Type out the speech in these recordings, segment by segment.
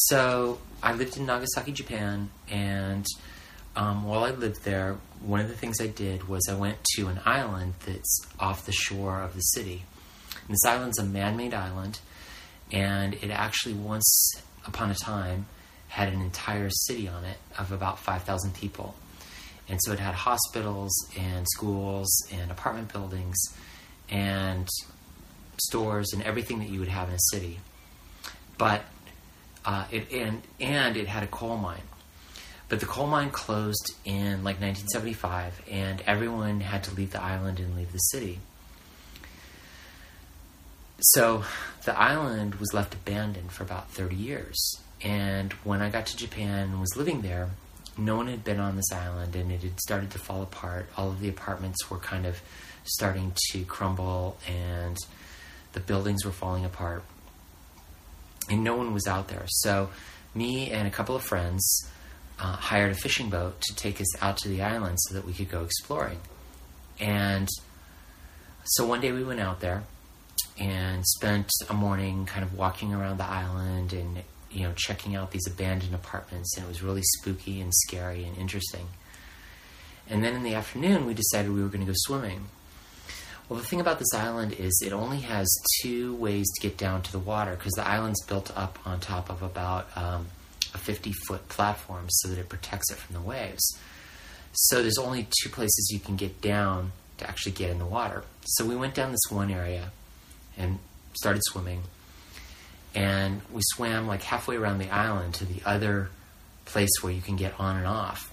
So I lived in Nagasaki, Japan, and while I lived there, one of the things I did was I went to an island that's off the shore of the city. And this island's a man-made island, and it actually once upon a time had an entire city on it of about 5,000 people. And so it had hospitals and schools and apartment buildings and stores and everything that you would have in a city. But it had a coal mine. But the coal mine closed in like 1975, and everyone had to leave the island and leave the city. So the island was left abandoned for about 30 years. And when I got to Japan and was living there, no one had been on this island, and it had started to fall apart. All of the apartments were kind of starting to crumble, and the buildings were falling apart. And no one was out there. So me and a couple of friends hired a fishing boat to take us out to the island so that we could go exploring. And so one day we went out there and spent a morning kind of walking around the island and, checking out these abandoned apartments. And it was really spooky and scary and interesting. And then in the afternoon, we decided we were going to go swimming. Well, the thing about this island is it only has two ways to get down to the water, because the island's built up on top of about a 50-foot platform so that it protects it from the waves. So there's only two places you can get down to actually get in the water. So we went down this one area and started swimming. And we swam like halfway around the island to the other place where you can get on and off.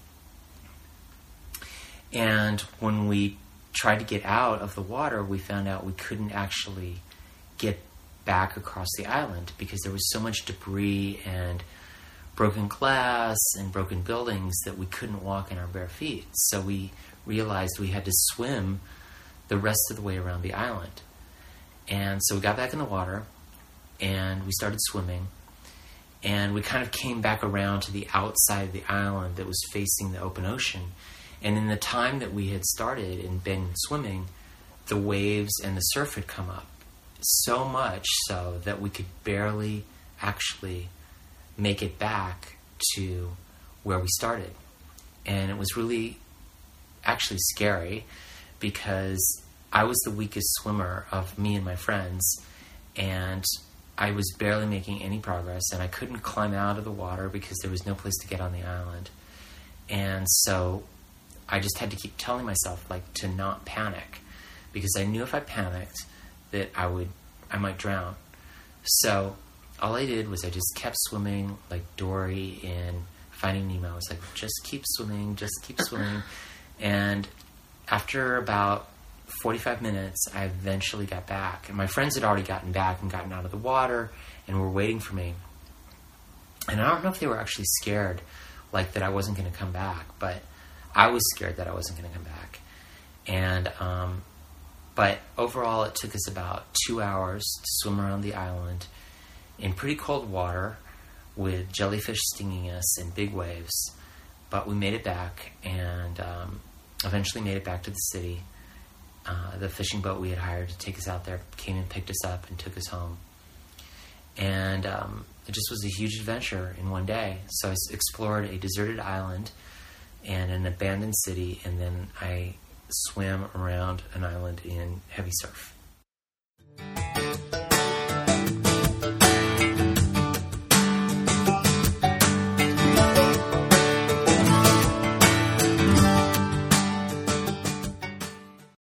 And when we tried to get out of the water, we found out we couldn't actually get back across the island because there was so much debris and broken glass and broken buildings that we couldn't walk in our bare feet. So we realized we had to swim the rest of the way around the island. And so we got back in the water and we started swimming, and we kind of came back around to the outside of the island that was facing the open ocean. And in the time that we had started and been swimming, the waves and the surf had come up, so much so that we could barely actually make it back to where we started. And it was really actually scary because I was the weakest swimmer of me and my friends, and I was barely making any progress, and I couldn't climb out of the water because there was no place to get on the island. And so I just had to keep telling myself to not panic, because I knew if I panicked that I might drown. So all I did was I just kept swimming like Dory in Finding Nemo. I was like, just keep swimming. And after about 45 minutes, I eventually got back. And my friends had already gotten back and gotten out of the water and were waiting for me. And I don't know if they were actually scared, that I wasn't going to come back, but I was scared that I wasn't going to come back. And, but overall, it took us about 2 hours to swim around the island in pretty cold water with jellyfish stinging us and big waves. But we made it back, and eventually made it back to the city. The fishing boat we had hired to take us out there came and picked us up and took us home. And it just was a huge adventure in one day. So I explored a deserted island and an abandoned city, and then I swam around an island in heavy surf.